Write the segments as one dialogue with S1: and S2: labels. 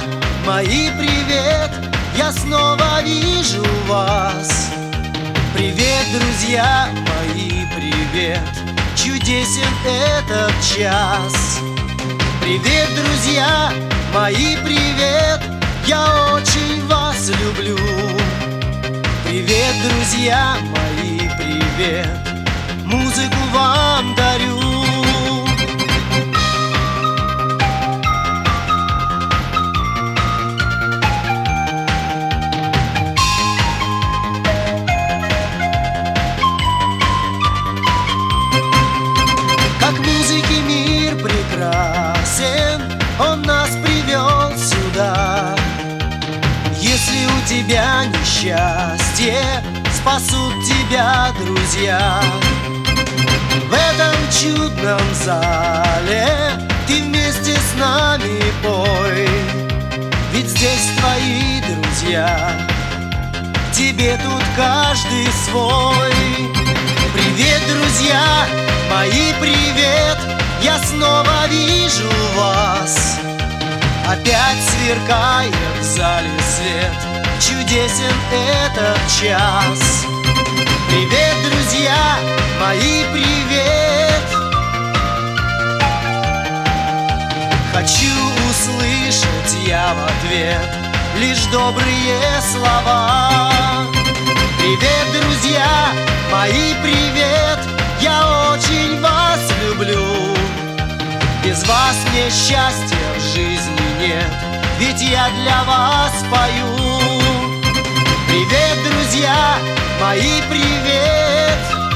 S1: мои привет, я снова вижу вас. Привет, друзья мои, привет, чудесен этот час. Привет, друзья мои, привет, я очень вас люблю. Привет, друзья мои, привет, музыку вам дарю. Как музыки мир прекрасен, он нас привел сюда. Если у тебя несчастье, спасут тебя друзья. В этом чудном зале ты вместе с нами пой, ведь здесь твои друзья, тебе тут каждый свой. Привет, друзья мои, привет, я снова вижу вас. Опять сверкает в зале свет, чудесен этот час. Привет, друзья мои, привет. Хочу услышать я в ответ лишь добрые слова. Привет, друзья мои, привет, я очень вас люблю. Без вас мне счастья в жизни нет, ведь я для вас пою. Привет, друзья мои, привет.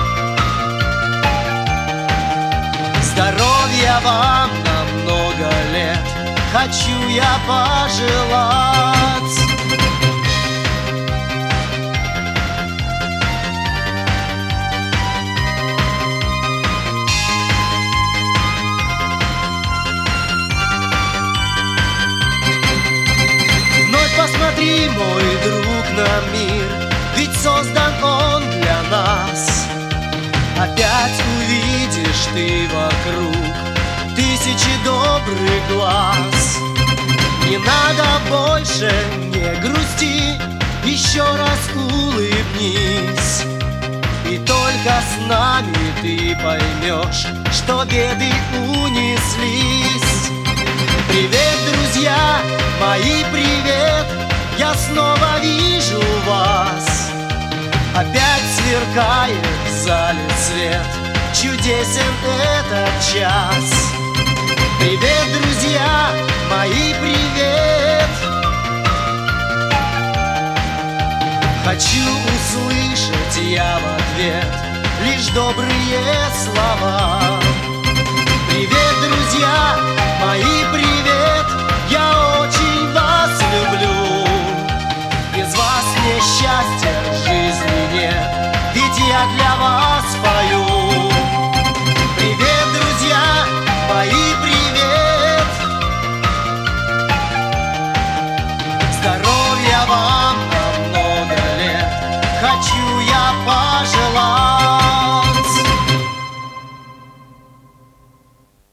S1: Здоровья вам на много лет хочу я пожелать. Посмотри, мой друг, на мир, ведь создан он для нас. Опять увидишь ты вокруг тысячи добрых глаз. Не надо больше, не грусти, еще раз улыбнись. И только с нами ты поймешь, что беды унеслись. Привет, друзья мои, привет, я снова вижу вас. Опять сверкает в зале свет, чудесен этот час. Привет, друзья мои, привет. Хочу услышать я в ответ лишь добрые слова.